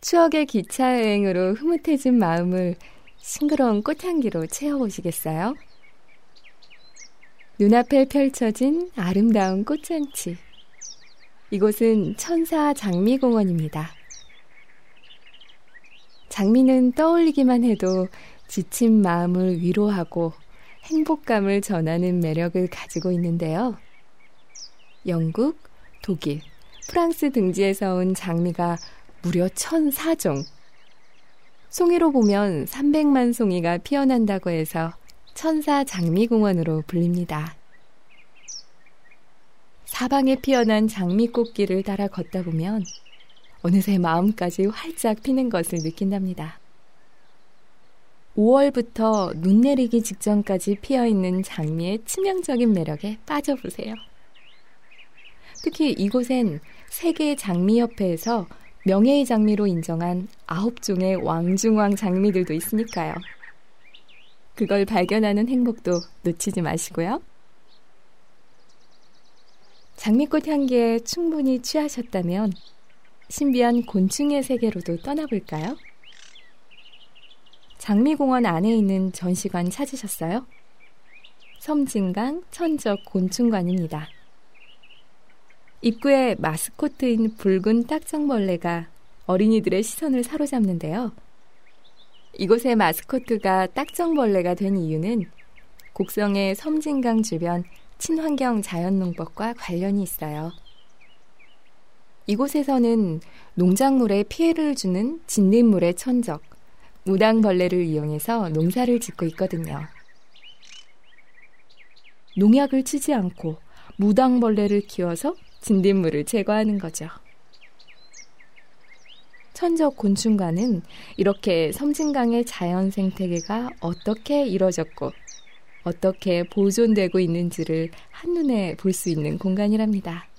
추억의 기차 여행으로 흐뭇해진 마음을 싱그러운 꽃향기로 채워보시겠어요? 눈앞에 펼쳐진 아름다운 꽃잔치. 이곳은 천사 장미공원입니다. 장미는 떠올리기만 해도 지친 마음을 위로하고 행복감을 전하는 매력을 가지고 있는데요. 영국, 독일, 프랑스 등지에서 온 장미가 무려 1,004종. 송이로 보면 300만 송이가 피어난다고 해서 천사 장미공원으로 불립니다. 사방에 피어난 장미꽃길을 따라 걷다 보면 어느새 마음까지 활짝 피는 것을 느낀답니다. 5월부터 눈 내리기 직전까지 피어있는 장미의 치명적인 매력에 빠져보세요. 특히 이곳엔 세계 장미협회에서 명예의 장미로 인정한 9종의 왕중왕 장미들도 있으니까요. 그걸 발견하는 행복도 놓치지 마시고요. 장미꽃 향기에 충분히 취하셨다면 신비한 곤충의 세계로도 떠나볼까요? 장미공원 안에 있는 전시관 찾으셨어요? 섬진강 천적 곤충관입니다. 입구에 마스코트인 붉은 딱정벌레가 어린이들의 시선을 사로잡는데요. 이곳의 마스코트가 딱정벌레가 된 이유는 곡성의 섬진강 주변 친환경 자연농법과 관련이 있어요. 이곳에서는 농작물에 피해를 주는 진딧물의 천적, 무당벌레를 이용해서 농사를 짓고 있거든요. 농약을 치지 않고 무당벌레를 키워서 진딧물을 제거하는 거죠. 천적 곤충관은 이렇게 섬진강의 자연 생태계가 어떻게 이루어졌고 어떻게 보존되고 있는지를 한눈에 볼 수 있는 공간이랍니다.